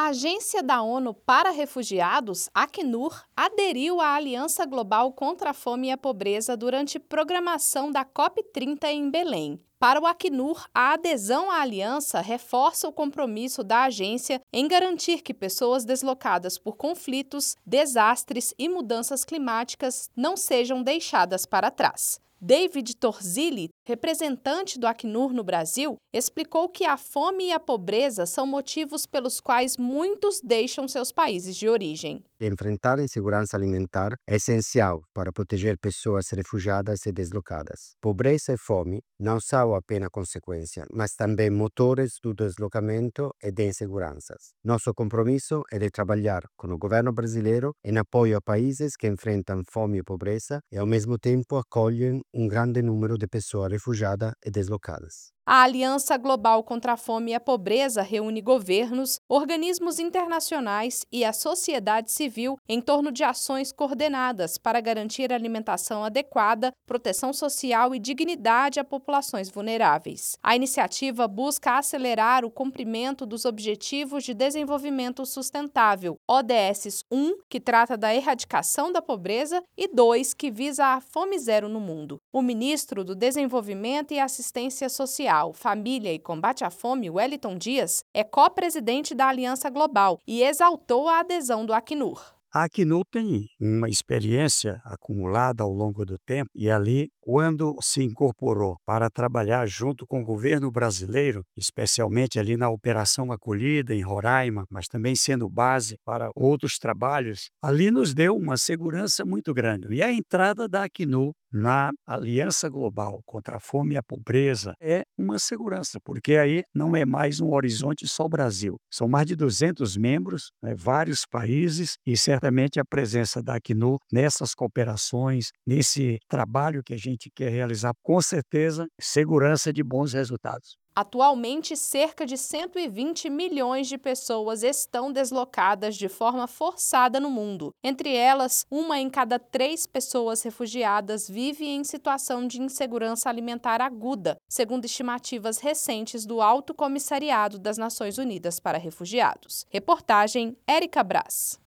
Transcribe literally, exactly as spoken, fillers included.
A Agência da ONU para Refugiados, Acnur, aderiu à Aliança Global contra a Fome e a Pobreza durante programação da COP trinta em Belém. Para o Acnur, a adesão à aliança reforça o compromisso da agência em garantir que pessoas deslocadas por conflitos, desastres e mudanças climáticas não sejam deixadas para trás. David Torzilli, representante do Acnur no Brasil, explicou que a fome e a pobreza são motivos pelos quais muitos deixam seus países de origem. Enfrentar a insegurança alimentar é essencial para proteger pessoas refugiadas e deslocadas. Pobreza e fome não são apenas consequências, mas também motores do deslocamento e de inseguranças. Nosso compromisso é de trabalhar com o governo brasileiro em apoio a países que enfrentam fome e pobreza e, ao mesmo tempo, acolhem um grande número de pessoas refugiadas e deslocadas. A Aliança Global contra a Fome e a Pobreza reúne governos, organismos internacionais e a sociedade civil em torno de ações coordenadas para garantir alimentação adequada, proteção social e dignidade a populações vulneráveis. A iniciativa busca acelerar o cumprimento dos Objetivos de Desenvolvimento Sustentável, O D S um, que trata da erradicação da pobreza, e dois, que visa a fome zero no mundo. O ministro do Desenvolvimento e Assistência Social, Família e Combate à Fome, Wellington Dias, é co-presidente da Aliança Global e exaltou a adesão do Acnur. A Acnur tem uma experiência acumulada ao longo do tempo e ali, quando se incorporou para trabalhar junto com o governo brasileiro, especialmente ali na Operação Acolhida em Roraima, mas também sendo base para outros trabalhos, ali nos deu uma segurança muito grande. E a entrada da Acnur na Aliança Global contra a Fome e a Pobreza é uma segurança, porque aí não é mais um horizonte só o Brasil. São mais de duzentos membros, né, vários países, e certamente a presença da Acnur nessas cooperações, nesse trabalho que a gente quer realizar, com certeza, segurança de bons resultados. Atualmente, cerca de cento e vinte milhões de pessoas estão deslocadas de forma forçada no mundo. Entre elas, uma em cada três pessoas refugiadas vive em situação de insegurança alimentar aguda, segundo estimativas recentes do Alto Comissariado das Nações Unidas para Refugiados. Reportagem Érica Brás.